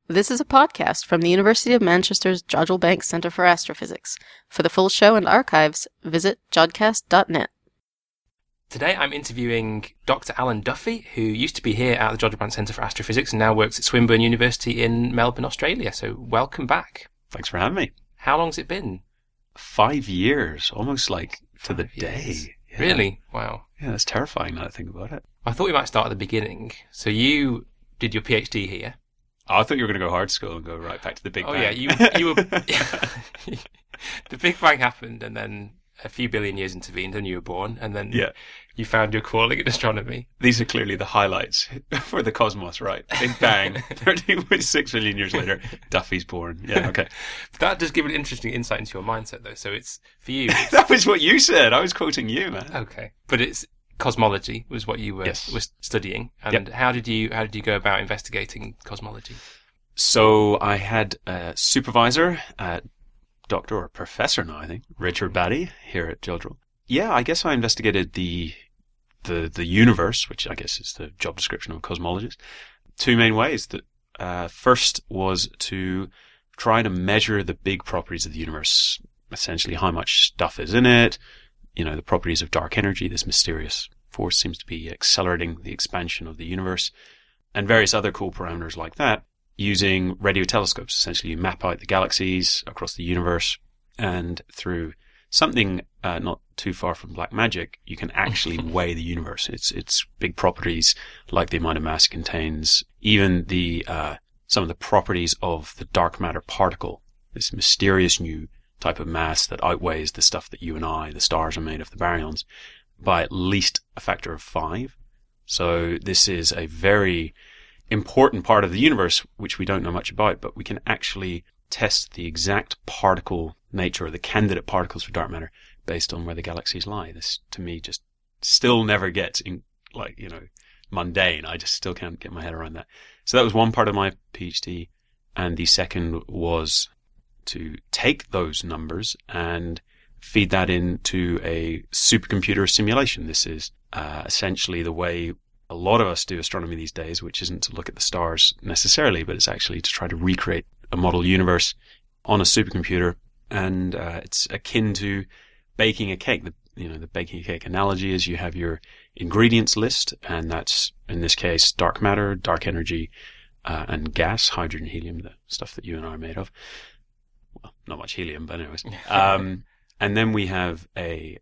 This is a podcast from the University of Manchester's Jodrell Bank Centre for Astrophysics. For the full show and archives, visit jodcast.net. Today I'm interviewing Dr. Alan Duffy, who used to be here at the Jodrell Bank Centre for Astrophysics and now works at Swinburne University in Melbourne, Australia. So welcome back. Thanks for having me. How long's it been? 5 years, almost like to the day. Yeah. Really? Wow. Yeah, that's terrifying now to think about it. I thought we might start at the beginning. So you did your PhD here. Oh, I thought you were going to go hard school and go right back to the Big Bang. Oh yeah, you were... The Big Bang happened and then a few billion years intervened and you were born and then you found your calling in astronomy. These are clearly the highlights for the cosmos, right? Big Bang, 13.6 billion years later, Duffy's born. Yeah, okay. That does give an interesting insight into your mindset though. So it's, for you... That was what you said. I was quoting you, man. Okay. But it's cosmology was what you were studying. And how did you go about investigating cosmology? So I had a supervisor, Doctor or Professor now, I think, Richard Batty here at Jodrell. Yeah, I guess I investigated the universe, which I guess is the job description of a cosmologist, two main ways. First was to try to measure the big properties of the universe, essentially how much stuff is in it, the properties of dark energy, this mysterious force seems to be accelerating the expansion of the universe, and various other cool parameters like that, using radio telescopes. Essentially, you map out the galaxies across the universe, and through something not too far from black magic, you can actually weigh the universe. Its big properties, like the amount of mass it contains, even the some of the properties of the dark matter particle, this mysterious new type of mass that outweighs the stuff that you and I, the stars, are made of, the baryons, by at least a factor of 5. So this is a very important part of the universe, which we don't know much about, but we can actually test the exact particle nature, or the candidate particles for dark matter, based on where the galaxies lie. This, to me, just still never gets mundane. I just still can't get my head around that. So that was one part of my PhD. And the second was to take those numbers and feed that into a supercomputer simulation. This is essentially the way a lot of us do astronomy these days, which isn't to look at the stars necessarily, but it's actually to try to recreate a model universe on a supercomputer. And it's akin to baking a cake. The baking a cake analogy is you have your ingredients list, and that's, in this case, dark matter, dark energy, and gas, hydrogen, helium, the stuff that you and I are made of. Well, not much helium, but anyways. And then we have a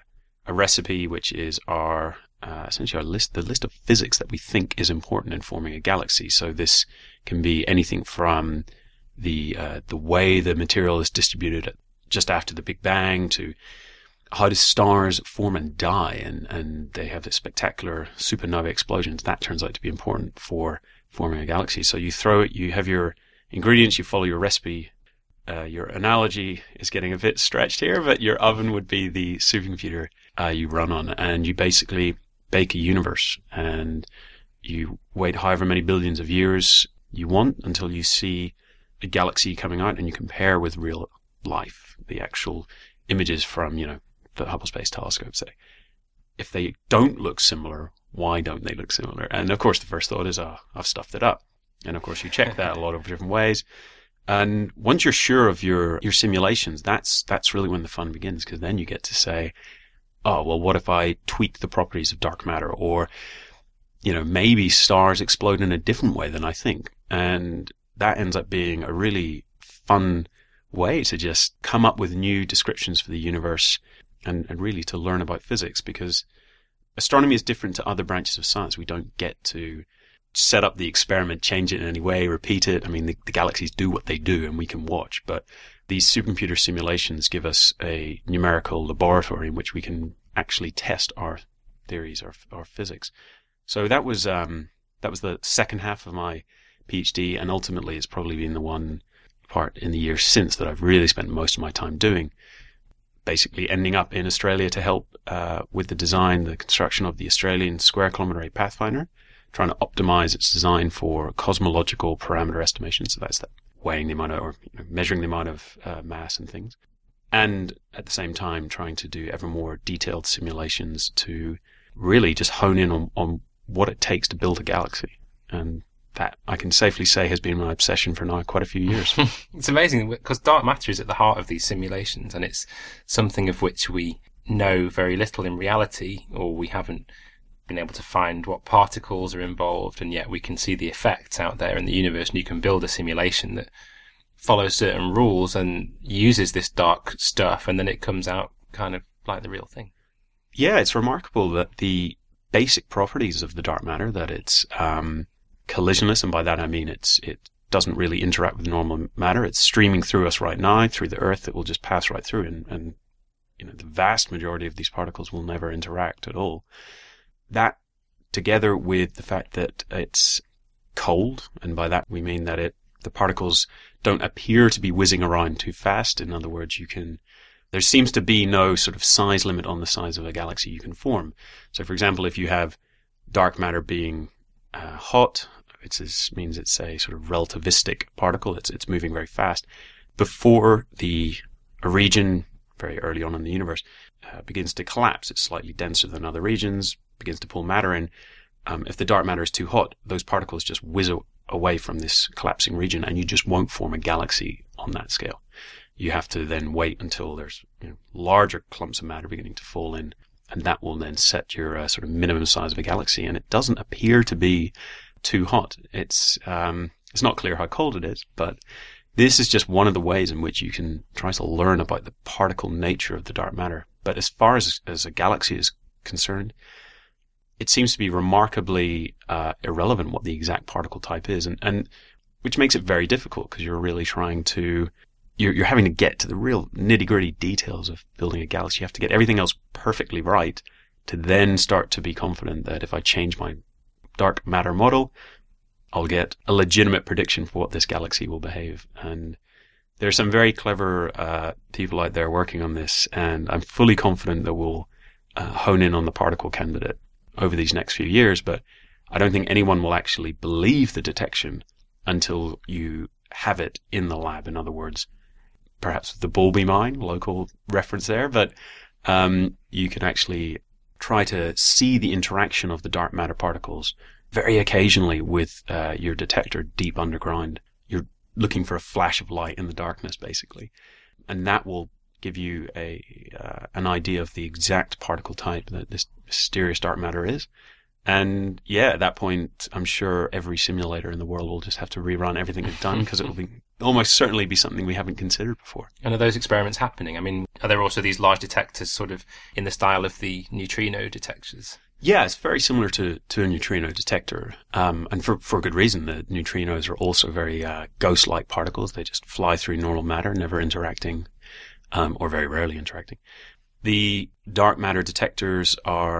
recipe, which is our essentially the list of physics that we think is important in forming a galaxy. So this can be anything from the way the material is distributed just after the Big Bang to how do stars form and die, and they have this spectacular supernova explosions. That turns out to be important for forming a galaxy. So you have your ingredients, you follow your recipe. Your analogy is getting a bit stretched here, but your oven would be the supercomputer you run on, and you basically bake a universe, and you wait however many billions of years you want until you see a galaxy coming out, and you compare with real life, the actual images from, the Hubble Space Telescope, say. If they don't look similar, why don't they look similar? And of course, the first thought is, I've stuffed it up. And of course, you check that a lot of different ways. And once you're sure of your simulations, that's really when the fun begins, because then you get to say, oh, well, what if I tweak the properties of dark matter? Or, maybe stars explode in a different way than I think. And that ends up being a really fun way to just come up with new descriptions for the universe and really to learn about physics, because astronomy is different to other branches of science. We don't get to set up the experiment, change it in any way, repeat it. I mean, the galaxies do what they do and we can watch, but these supercomputer simulations give us a numerical laboratory in which we can actually test our theories, our physics. So that was the second half of my PhD, and ultimately it's probably been the one part in the years since that I've really spent most of my time doing, basically ending up in Australia to help with the construction of the Australian Square Kilometre Array Pathfinder, trying to optimize its design for cosmological parameter estimation. So that's that weighing the amount of, or measuring the amount of mass and things. And at the same time, trying to do ever more detailed simulations to really just hone in on what it takes to build a galaxy. And that I can safely say has been my obsession for now quite a few years. It's amazing because dark matter is at the heart of these simulations, and it's something of which we know very little in reality, or we haven't been able to find what particles are involved, and yet we can see the effects out there in the universe, and you can build a simulation that follows certain rules and uses this dark stuff, and then it comes out kind of like the real thing. Yeah, it's remarkable that the basic properties of the dark matter, that it's collisionless, and by that I mean it doesn't really interact with normal matter. It's streaming through us right now, through the Earth. It will just pass right through, and the vast majority of these particles will never interact at all. That, together with the fact that it's cold, and by that we mean that the particles don't appear to be whizzing around too fast. In other words, there seems to be no sort of size limit on the size of a galaxy you can form. So, for example, if you have dark matter being hot, it means it's a sort of relativistic particle. It's moving very fast. Before a region, very early on in the universe, begins to collapse, it's slightly denser than other regions, begins to pull matter in. If the dark matter is too hot, those particles just whiz away from this collapsing region, and you just won't form a galaxy on that scale. You have to then wait until there's larger clumps of matter beginning to fall in, and that will then set your sort of minimum size of a galaxy. And it doesn't appear to be too hot. It's not clear how cold it is, but this is just one of the ways in which you can try to learn about the particle nature of the dark matter. But as far as a galaxy is concerned, it seems to be remarkably irrelevant what the exact particle type is, and which makes it very difficult, because you're really you're having to get to the real nitty-gritty details of building a galaxy. You have to get everything else perfectly right to then start to be confident that if I change my dark matter model, I'll get a legitimate prediction for what this galaxy will behave. And there are some very clever people out there working on this, and I'm fully confident that we'll hone in on the particle candidate over these next few years, but I don't think anyone will actually believe the detection until you have it in the lab. In other words, perhaps with the ball beam mine, local reference there, but you can actually try to see the interaction of the dark matter particles very occasionally with your detector deep underground. You're looking for a flash of light in the darkness, basically, and that will give you an idea of the exact particle type that this mysterious dark matter is. And yeah, at that point, I'm sure every simulator in the world will just have to rerun everything it's done, because it will almost certainly be something we haven't considered before. And are those experiments happening? I mean, are there also these large detectors sort of in the style of the neutrino detectors? Yeah, it's very similar to a neutrino detector. And for good reason. The neutrinos are also very ghost-like particles. They just fly through normal matter, never interacting, or very rarely interacting. The dark matter detectors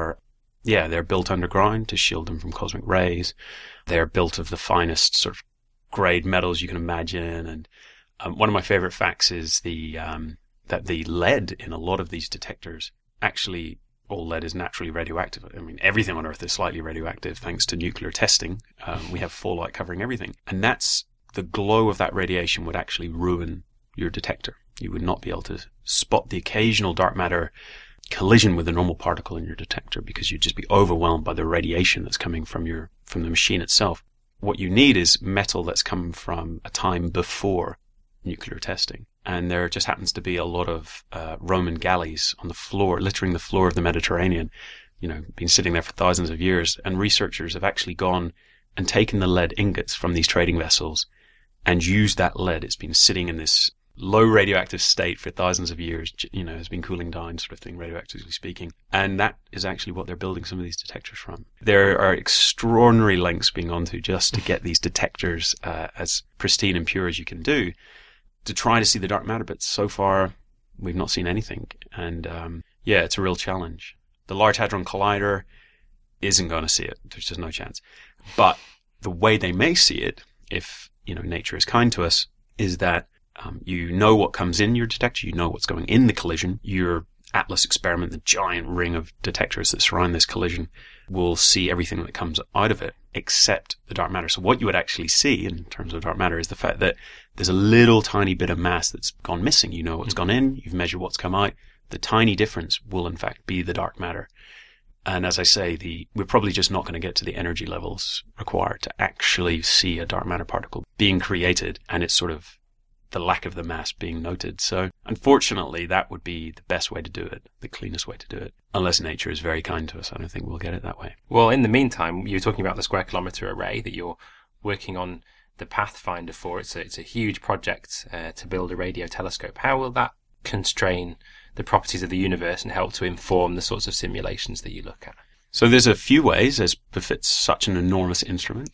they're built underground to shield them from cosmic rays. They're built of the finest sort of grade metals you can imagine. And one of my favorite facts is that the lead in a lot of these detectors, actually all lead is naturally radioactive. I mean, everything on Earth is slightly radioactive thanks to nuclear testing. We have fallout covering everything. And the glow of that radiation would actually ruin your detector. You would not be able to spot the occasional dark matter collision with a normal particle in your detector, because you'd just be overwhelmed by the radiation that's coming from the machine itself. What you need is metal that's come from a time before nuclear testing. And there just happens to be a lot of Roman galleys on the floor, littering the floor of the Mediterranean, been sitting there for thousands of years. And researchers have actually gone and taken the lead ingots from these trading vessels and used that lead. It's been sitting in this low radioactive state for thousands of years, has been cooling down, sort of thing, radioactively speaking. And that is actually what they're building some of these detectors from. There are extraordinary lengths being gone to just to get these detectors as pristine and pure as you can do, to try to see the dark matter. But so far, we've not seen anything. And it's a real challenge. The Large Hadron Collider isn't going to see it. There's just no chance. But the way they may see it, if nature is kind to us, is that what comes in your detector, what's going in the collision. Your Atlas experiment, the giant ring of detectors that surround this collision, will see everything that comes out of it except the dark matter. So what you would actually see in terms of dark matter is the fact that there's a little tiny bit of mass that's gone missing. What's gone in, you've measured what's come out. The tiny difference will in fact be the dark matter. And as I say, we're probably just not going to get to the energy levels required to actually see a dark matter particle being created, and it's sort of the lack of the mass being noted. So unfortunately, that would be the best way to do it, the cleanest way to do it. Unless nature is very kind to us, I don't think we'll get it that way. Well, in the meantime, you were talking about the Square Kilometre Array that you're working on the Pathfinder for. It's a huge project to build a radio telescope. How will that constrain the properties of the universe and help to inform the sorts of simulations that you look at? So there's a few ways, as befits such an enormous instrument.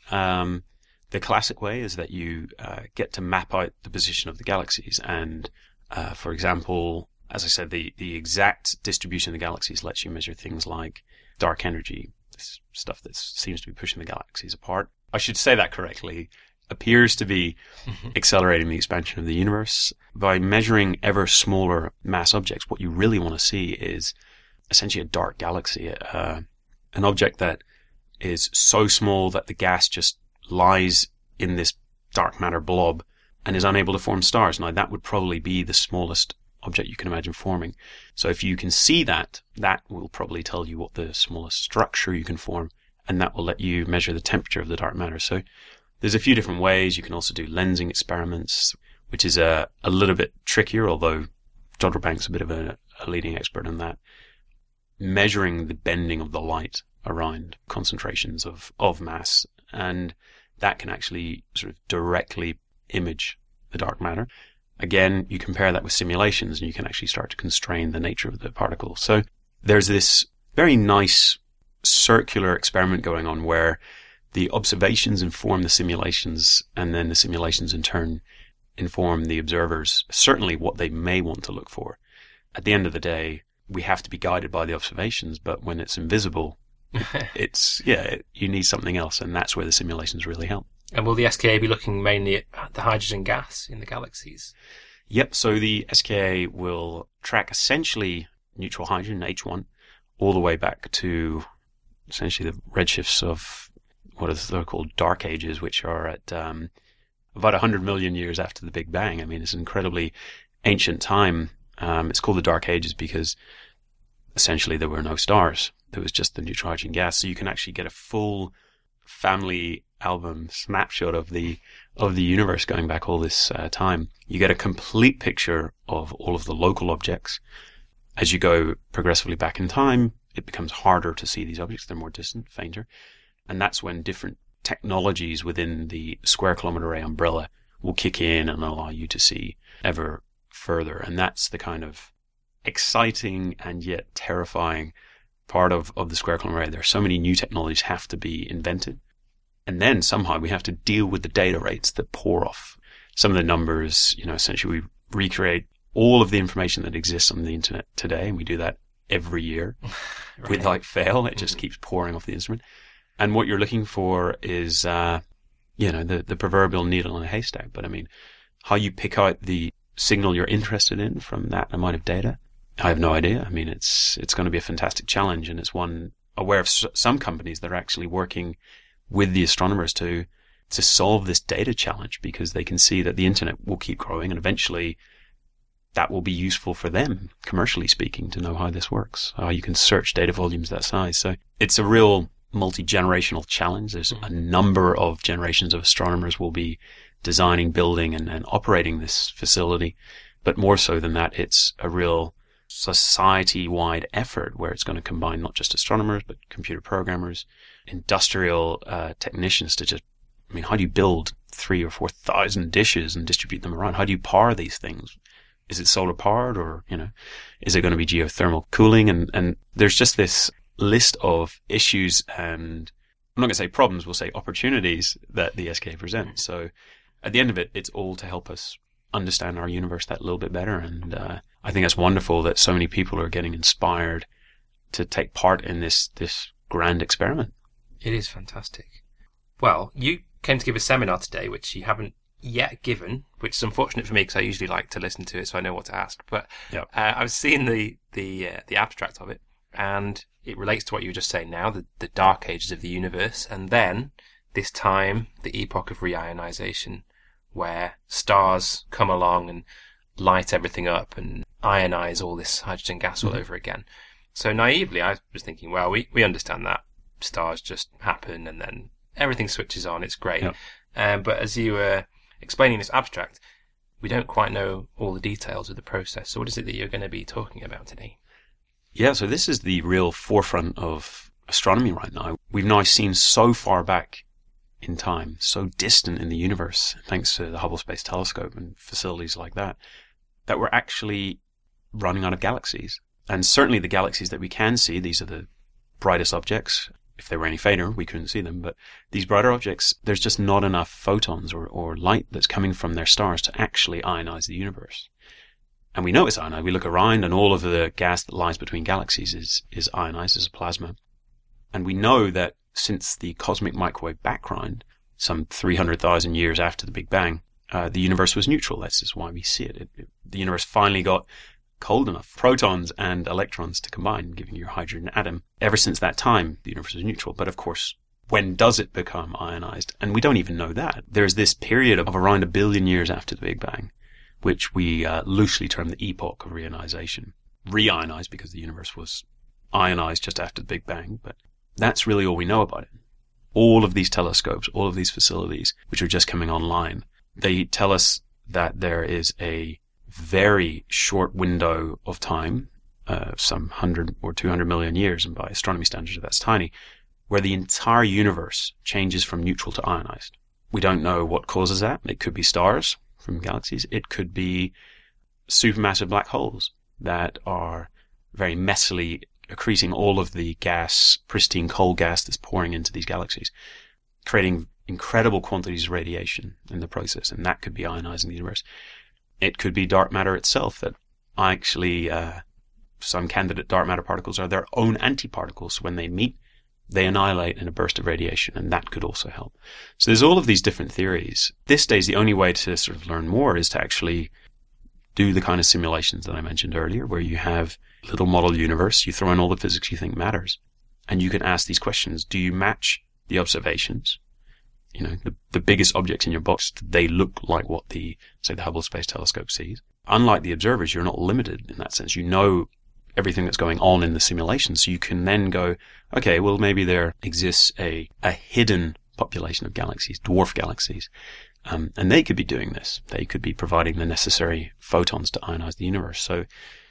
The classic way is that you get to map out the position of the galaxies. And, for example, as I said, the exact distribution of the galaxies lets you measure things like dark energy, this stuff that seems to be pushing the galaxies apart. I should say that correctly. Appears to be accelerating the expansion of the universe. By measuring ever smaller mass objects, what you really want to see is essentially a dark galaxy, an object that is so small that the gas just lies in this dark matter blob and is unable to form stars. Now, that would probably be the smallest object you can imagine forming. So if you can see that, that will probably tell you what the smallest structure you can form, and that will let you measure the temperature of the dark matter. So there's a few different ways. You can also do lensing experiments, which is a little bit trickier, although Jodrell Bank's a bit of a leading expert in that. Measuring the bending of the light around concentrations of mass, and that can actually sort of directly image the dark matter. Again, you compare that with simulations and you can actually start to constrain the nature of the particle. So there's this very nice circular experiment going on where the observations inform the simulations, and then the simulations in turn inform the observers, certainly what they may want to look for. At the end of the day, we have to be guided by the observations, but when it's invisible, you need something else, and that's where the simulations really help. And will the SKA be looking mainly at the hydrogen gas in the galaxies? Yep, so the SKA will track essentially neutral hydrogen, H1, all the way back to essentially the redshifts of what they're called dark ages, which are at about 100 million years after the Big Bang. I mean, it's an incredibly ancient time. It's called the dark ages because essentially there were no stars. There was just the neutral hydrogen gas. So you can actually get a full family album snapshot of the universe going back all this time. You get a complete picture of all of the local objects. As you go progressively back in time, it becomes harder to see these objects. They're more distant, fainter. And that's when different technologies within the Square Kilometre Array umbrella will kick in and allow you to see ever further. And that's the kind of exciting and yet terrifying part of the Square Kilometre Array. There are so many new technologies have to be invented. And then somehow we have to deal with the data rates that pour off. Some of the numbers, essentially we recreate all of the information that exists on the internet today, and we do that every year right. Without fail. It just keeps pouring off the instrument. And what you're looking for is, the proverbial needle in a haystack. But I mean, how you pick out the signal you're interested in from that amount of data, I have no idea. I mean, it's going to be a fantastic challenge, and it's one aware of some companies that are actually working with the astronomers to solve this data challenge, because they can see that the internet will keep growing, and eventually that will be useful for them, commercially speaking, to know how this works, how you can search data volumes that size. So it's a real multi-generational challenge. There's a number of generations of astronomers will be designing, building, and operating this facility. But more so than that, it's a real society-wide effort where it's going to combine not just astronomers, but computer programmers, industrial technicians to how do you build 3,000 or 4,000 dishes and distribute them around? How do you power these things? Is it solar powered, or, is it going to be geothermal cooling? And there's just this list of issues, and I'm not going to say problems, we'll say opportunities that the SKA presents. So at the end of it, it's all to help us understand our universe that little bit better. And I think it's wonderful that so many people are getting inspired to take part in this grand experiment. It is fantastic. Well, you came to give a seminar today, which you haven't yet given, which is unfortunate for me because I usually like to listen to it so I know what to ask. But yep. I was seeing the abstract of it, and it relates to what you were just saying now, the dark ages of the universe, and then this time, the epoch of reionization, where stars come along and light everything up and ionize all this hydrogen gas all over again. So naively, I was thinking, well, we understand that stars just happen and then everything switches on. It's great. Yep. But as you were explaining this abstract, we don't quite know all the details of the process. So what is it that you're going to be talking about today? Yeah, so this is the real forefront of astronomy right now. We've now seen so far back in time, so distant in the universe, thanks to the Hubble Space Telescope and facilities like that, that we're actually running out of galaxies. And certainly the galaxies that we can see, these are the brightest objects. If they were any fainter, we couldn't see them. But these brighter objects, there's just not enough photons or light that's coming from their stars to actually ionize the universe. And we know it's ionized. We look around and all of the gas that lies between galaxies is ionized as a plasma. And we know that since the cosmic microwave background, some 300,000 years after the Big Bang, the universe was neutral. That's just why we see it. The universe finally got cold enough, protons and electrons to combine, giving you a hydrogen atom. Ever since that time, the universe is neutral. But of course, when does it become ionized? And we don't even know that. There's this period of around 1 billion years after the Big Bang, which we loosely term the epoch of reionization. Reionized because the universe was ionized just after the Big Bang, but that's really all we know about it. All of these telescopes, all of these facilities, which are just coming online, they tell us that there is a very short window of time, some 100 or 200 million years, and by astronomy standards that's tiny, where the entire universe changes from neutral to ionized. We don't know what causes that. It could be stars from galaxies. It could be supermassive black holes that are very messily accreting all of the gas, pristine cold gas that's pouring into these galaxies, creating incredible quantities of radiation in the process, and that could be ionizing the universe. It could be dark matter itself that actually, some candidate dark matter particles are their own antiparticles. When they meet, they annihilate in a burst of radiation, and that could also help. So there's all of these different theories. This stage, the only way to sort of learn more is to actually do the kind of simulations that I mentioned earlier, where you have a little model universe, you throw in all the physics you think matters, and you can ask these questions. Do you match the observations? You know, the biggest objects in your box, they look like what the Hubble Space Telescope sees. Unlike the observers, you're not limited in that sense. You know everything that's going on in the simulation, so you can then go, okay, well, maybe there exists a hidden population of galaxies, dwarf galaxies, and they could be doing this. They could be providing the necessary photons to ionize the universe. So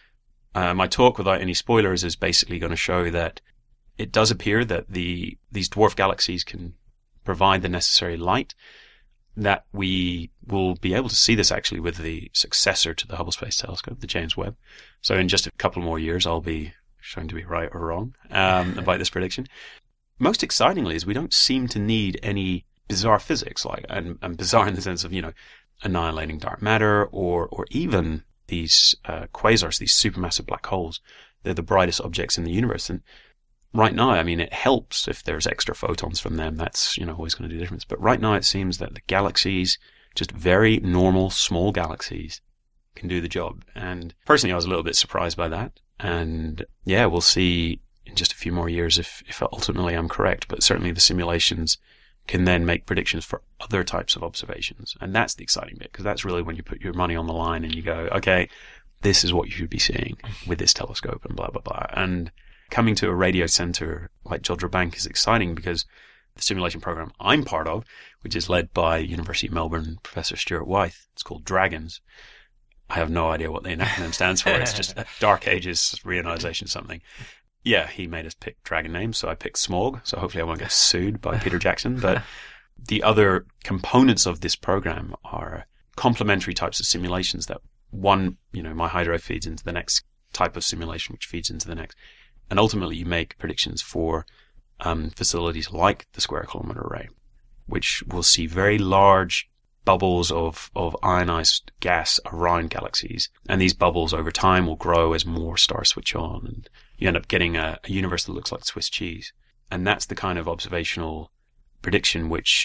my talk, without any spoilers, is basically going to show that it does appear that these dwarf galaxies can provide the necessary light, that we will be able to see this actually with the successor to the Hubble Space Telescope, the James Webb. So in just a couple more years, I'll be shown to be right or wrong about this prediction. Most excitingly is we don't seem to need any bizarre physics, and bizarre in the sense of, annihilating dark matter or even these quasars, these supermassive black holes. They're the brightest objects in the universe. And right now, I mean, it helps if there's extra photons from them. That's, always going to do the difference. But right now, it seems that the galaxies, just very normal, small galaxies, can do the job. And personally, I was a little bit surprised by that. And yeah, we'll see in just a few more years if ultimately I'm correct. But certainly the simulations can then make predictions for other types of observations. And that's the exciting bit, because that's really when you put your money on the line and you go, okay, this is what you should be seeing with this telescope and blah, blah, blah. And coming to a radio center like Jodrell Bank is exciting because the simulation program I'm part of, which is led by University of Melbourne Professor Stuart Wythe, it's called DRAGONS. I have no idea what the acronym stands for. It's just Dark Ages Reionization something. Yeah, he made us pick dragon names, so I picked SMAUG, so hopefully I won't get sued by Peter Jackson. But the other components of this program are complementary types of simulations that one, my hydro feeds into the next type of simulation, which feeds into the next. And ultimately you make predictions for facilities like the Square Kilometre Array, which will see very large bubbles of ionized gas around galaxies. And these bubbles over time will grow as more stars switch on, and you end up getting a universe that looks like Swiss cheese. And that's the kind of observational prediction which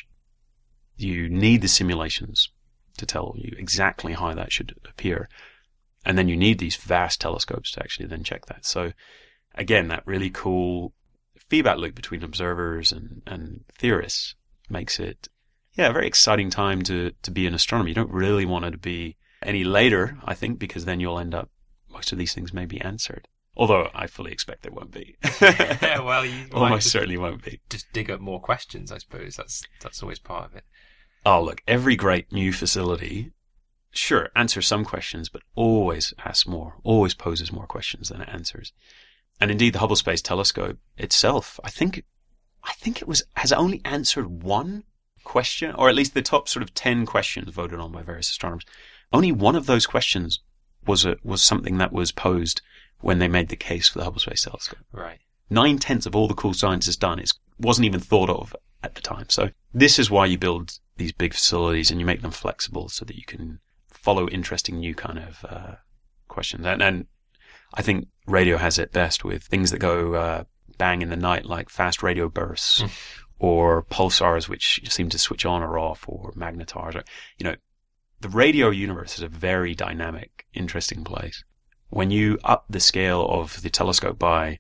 you need the simulations to tell you exactly how that should appear. And then you need these vast telescopes to actually then check that. So again, that really cool feedback loop between observers and theorists makes it, a very exciting time to be in astronomy. You don't really want it to be any later, I think, because then you'll end up, most of these things may be answered. Although I fully expect there won't be. Yeah, well, you almost certainly won't be. Just dig up more questions, I suppose. That's always part of it. Oh, look, every great new facility, sure, answers some questions, but always asks more, always poses more questions than it answers. And indeed, the Hubble Space Telescope itself, I think it has only answered one question, or at least the top sort of 10 questions voted on by various astronomers. Only one of those questions was something that was posed when they made the case for the Hubble Space Telescope. Right. 9/10 of all the cool science is done. It wasn't even thought of at the time. So this is why you build these big facilities and you make them flexible so that you can follow interesting new kind of questions. And I think radio has it best with things that go bang in the night, like fast radio bursts or pulsars which seem to switch on or off, or magnetars. The radio universe is a very dynamic, interesting place. When you up the scale of the telescope by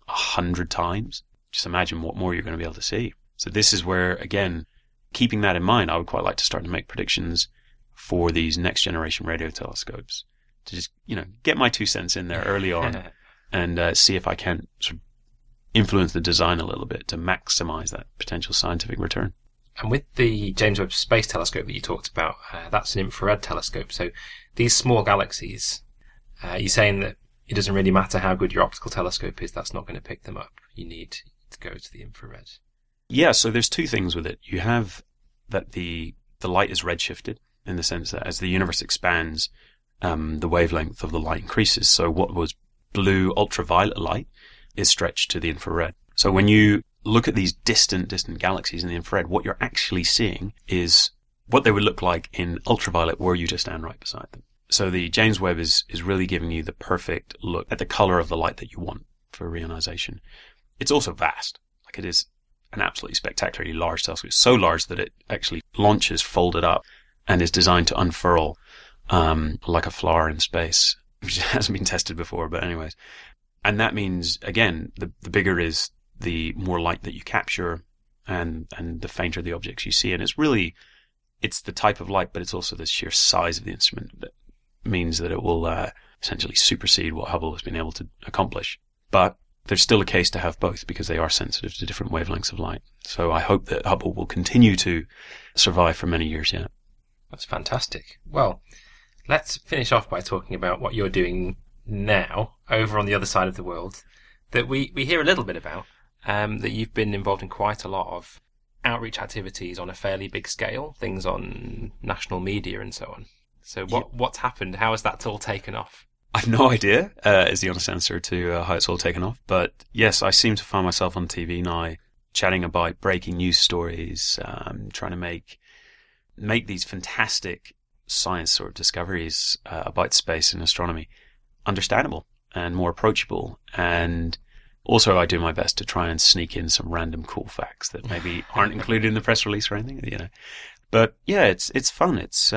100 times, just imagine what more you're going to be able to see. So this is where, again, keeping that in mind, I would quite like to start to make predictions for these next generation radio telescopes to just, get my 2 cents in there early on and see if I can sort of influence the design a little bit to maximize that potential scientific return. And with the James Webb Space Telescope that you talked about, that's an infrared telescope. So these small galaxies, you're saying that it doesn't really matter how good your optical telescope is, that's not going to pick them up. You need to go to the infrared. Yeah, so there's two things with it. You have that the light is redshifted, in the sense that as the universe expands, the wavelength of the light increases. So what was blue ultraviolet light is stretched to the infrared. So when you look at these distant galaxies in the infrared, what you're actually seeing is what they would look like in ultraviolet were you to stand right beside them. So the James Webb is really giving you the perfect look at the color of the light that you want for reionization. It's also vast. Like, it is an absolutely spectacularly large telescope. It's so large that it actually launches folded up and is designed to unfurl like a flower in space, which hasn't been tested before, but anyways. And that means, again, the bigger is, the more light that you capture and the fainter the objects you see. And it's the type of light, but it's also the sheer size of the instrument that means that it will essentially supersede what Hubble has been able to accomplish. But there's still a case to have both, because they are sensitive to different wavelengths of light. So I hope that Hubble will continue to survive for many years yet. That's fantastic. Well, let's finish off by talking about what you're doing now over on the other side of the world that we hear a little bit about, that you've been involved in quite a lot of outreach activities on a fairly big scale, things on national media and so on. So what's happened? How has that all taken off? I've no idea, is the honest answer to how it's all taken off. But yes, I seem to find myself on TV now chatting about breaking news stories, trying to make these fantastic science sort of discoveries about space and astronomy understandable and more approachable. And also I do my best to try and sneak in some random cool facts that maybe aren't included in the press release or anything, But yeah, it's fun. It's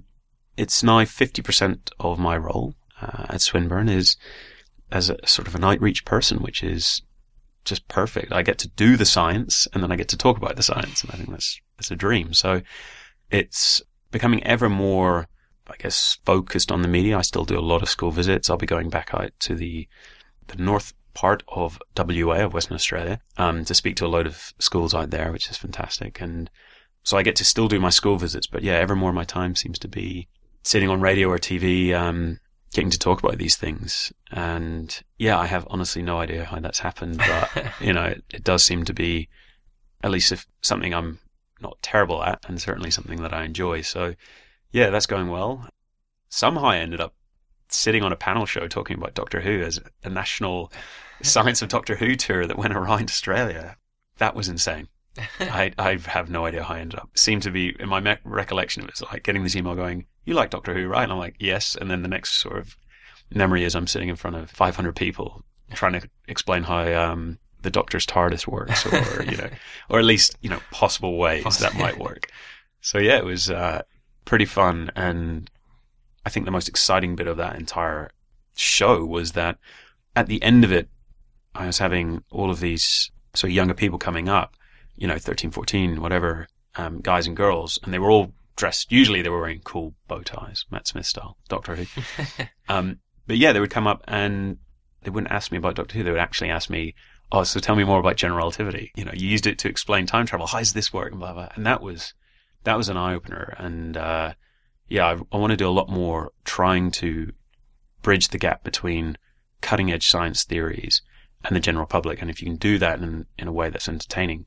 now 50% of my role at Swinburne is as a sort of an outreach person, which is just perfect. I get to do the science and then I get to talk about the science, and I think that's a dream. So it's becoming ever more, I guess, focused on the media. I still do a lot of school visits. I'll be going back out to the north part of WA, of Western Australia, to speak to a load of schools out there, which is fantastic. And so I get to still do my school visits, but yeah, ever more of my time seems to be sitting on radio or TV, getting to talk about these things. And yeah, I have honestly no idea how that's happened, but it does seem to be, at least if something I'm not terrible at, and certainly something that I enjoy. So yeah, that's going well. Somehow I ended up sitting on a panel show talking about Doctor Who as a national Science of Doctor Who tour that went around Australia. That was insane. I have no idea how I ended up. It seemed to be, in my recollection, it was like getting this email going, "You like Doctor Who, right?" And I'm like, "Yes." And then the next sort of memory is I'm sitting in front of 500 people trying to explain how the Doctor's TARDIS works, or or at least possible ways that might work. So yeah, it was pretty fun. And I think the most exciting bit of that entire show was that at the end of it, I was having all of these sort of younger people coming up, 13, 14, whatever, guys and girls, and they were all dressed. Usually they were wearing cool bow ties, Matt Smith style, Doctor Who. But yeah, they would come up and they wouldn't ask me about Doctor Who. They would actually ask me, "Oh, so tell me more about general relativity. You know, you used it to explain time travel. How does this work?" And blah blah. And that was an eye opener. And I want to do a lot more trying to bridge the gap between cutting edge science theories and the general public. And if you can do that in a way that's entertaining,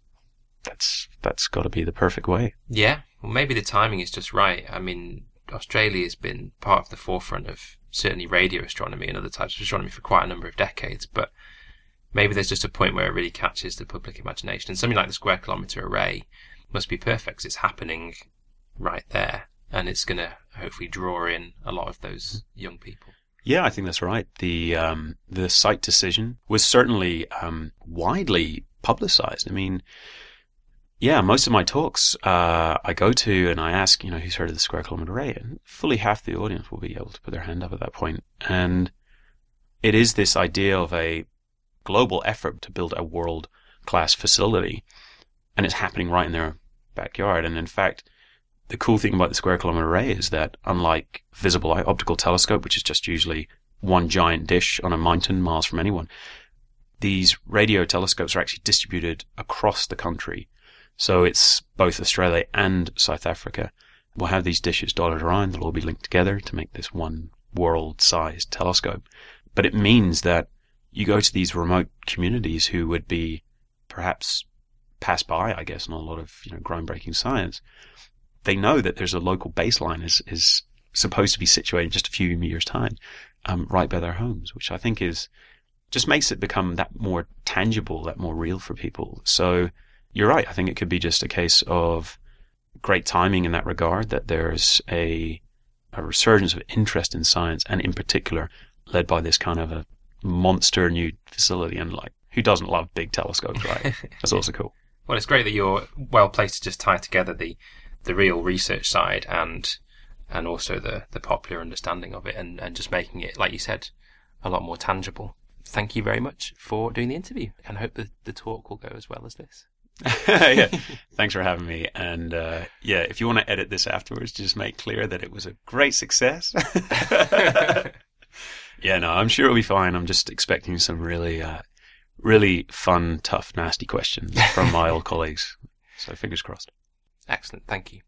that's got to be the perfect way. Yeah, well, maybe the timing is just right. I mean, Australia has been part of the forefront of certainly radio astronomy and other types of astronomy for quite a number of decades, but maybe there's just a point where it really catches the public imagination. And something like the Square Kilometre Array must be perfect 'cause it's happening right there, and it's going to hopefully draw in a lot of those young people. Yeah, I think that's right. The site decision was certainly widely publicized. I mean, yeah, most of my talks I go to and I ask, who's heard of the Square Kilometre Array, and fully half the audience will be able to put their hand up at that point. And it is this idea of a global effort to build a world-class facility, and it's happening right in their backyard. And in fact, the cool thing about the Square Kilometre Array is that unlike visible eye optical telescope, which is just usually one giant dish on a mountain miles from anyone, these radio telescopes are actually distributed across the country. So it's both Australia and South Africa will have these dishes dotted around. They'll all be linked together to make this one world-sized telescope. But it means that you go to these remote communities who would be perhaps pass by, I guess, on a lot of groundbreaking science. They know that there's a local baseline is supposed to be situated in just a few years' time, right by their homes, which I think just makes it become that more tangible, that more real for people. So you're right. I think it could be just a case of great timing in that regard, that there's a resurgence of interest in science, and in particular led by this kind of a monster new facility. And who doesn't love big telescopes, right? That's also cool. Well, it's great that you're well placed to just tie together the real research side and also the popular understanding of it, and just making it, like you said, a lot more tangible. Thank you very much for doing the interview, and I hope that the talk will go as well as this. Yeah, thanks for having me. And if you want to edit this afterwards, just make clear that it was a great success. Yeah, no, I'm sure it'll be fine. I'm just expecting some really, really fun, tough, nasty questions from my old colleagues. So fingers crossed. Excellent. Thank you.